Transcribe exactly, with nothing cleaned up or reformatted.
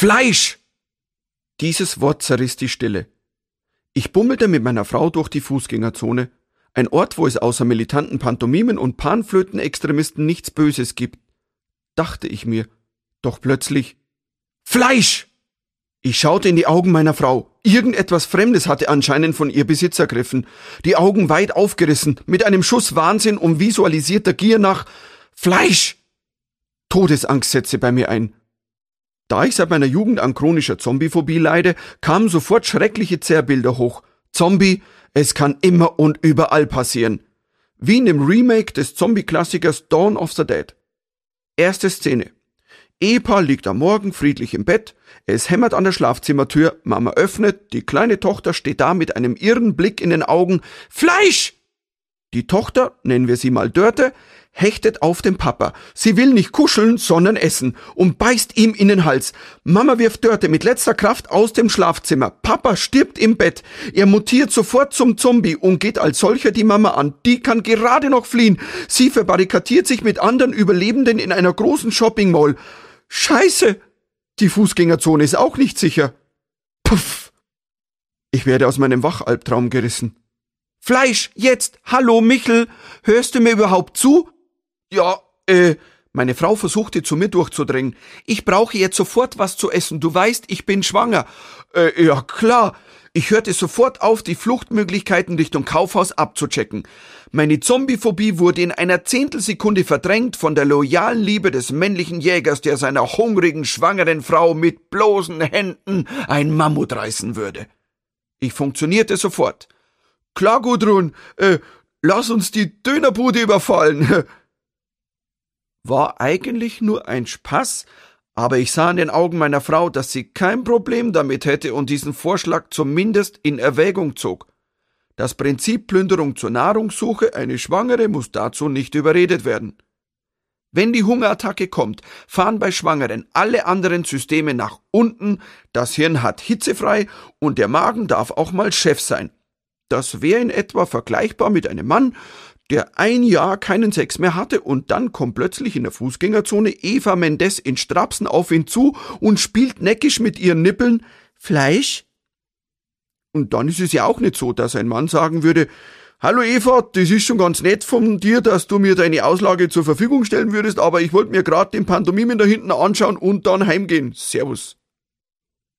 Fleisch! Dieses Wort zerriss die Stille. Ich bummelte mit meiner Frau durch die Fußgängerzone, ein Ort, wo es außer militanten Pantomimen und Panflötenextremisten nichts Böses gibt, dachte ich mir. Doch plötzlich Fleisch! Ich schaute in die Augen meiner Frau. Irgendetwas Fremdes hatte anscheinend von ihr Besitz ergriffen. Die Augen weit aufgerissen, mit einem Schuss Wahnsinn und visualisierter Gier nach Fleisch! Todesangst setzte bei mir ein. Da ich seit meiner Jugend an chronischer Zombiephobie leide, kamen sofort schreckliche Zerrbilder hoch. Zombie, es kann immer und überall passieren. Wie in dem Remake des Zombie-Klassikers Dawn of the Dead. Erste Szene. Ehepaar liegt am Morgen friedlich im Bett, es hämmert an der Schlafzimmertür, Mama öffnet, die kleine Tochter steht da mit einem irren Blick in den Augen. Fleisch! Die Tochter, nennen wir sie mal Dörte, hechtet auf den Papa. Sie will nicht kuscheln, sondern essen und beißt ihm in den Hals. Mama wirft Dörte mit letzter Kraft aus dem Schlafzimmer. Papa stirbt im Bett. Er mutiert sofort zum Zombie und geht als solcher die Mama an. Die kann gerade noch fliehen. Sie verbarrikadiert sich mit anderen Überlebenden in einer großen Shopping-Mall. Scheiße! Die Fußgängerzone ist auch nicht sicher. Puff! Ich werde aus meinem Wachalbtraum gerissen. Fleisch, jetzt! Hallo, Michel! Hörst du mir überhaupt zu? Ja, äh, meine Frau versuchte zu mir durchzudrängen. Ich brauche jetzt sofort was zu essen. Du weißt, ich bin schwanger. Äh, ja, klar. Ich hörte sofort auf, die Fluchtmöglichkeiten Richtung Kaufhaus abzuchecken. Meine Zombiephobie wurde in einer Zehntelsekunde verdrängt von der loyalen Liebe des männlichen Jägers, der seiner hungrigen, schwangeren Frau mit bloßen Händen ein Mammut reißen würde. Ich funktionierte sofort. Klar, Gudrun, äh, lass uns die Dönerbude überfallen. War eigentlich nur ein Spaß, aber ich sah in den Augen meiner Frau, dass sie kein Problem damit hätte und diesen Vorschlag zumindest in Erwägung zog. Das Prinzip Plünderung zur Nahrungssuche, eine Schwangere muss dazu nicht überredet werden. Wenn die Hungerattacke kommt, fahren bei Schwangeren alle anderen Systeme nach unten, das Hirn hat hitzefrei und der Magen darf auch mal Chef sein. Das wäre in etwa vergleichbar mit einem Mann, der ein Jahr keinen Sex mehr hatte und dann kommt plötzlich in der Fußgängerzone Eva Mendes in Strapsen auf ihn zu und spielt neckisch mit ihren Nippeln Fleisch. Und dann ist es ja auch nicht so, dass ein Mann sagen würde, hallo Eva, das ist schon ganz nett von dir, dass du mir deine Auslage zur Verfügung stellen würdest, aber ich wollte mir gerade den Pantomimen da hinten anschauen und dann heimgehen. Servus.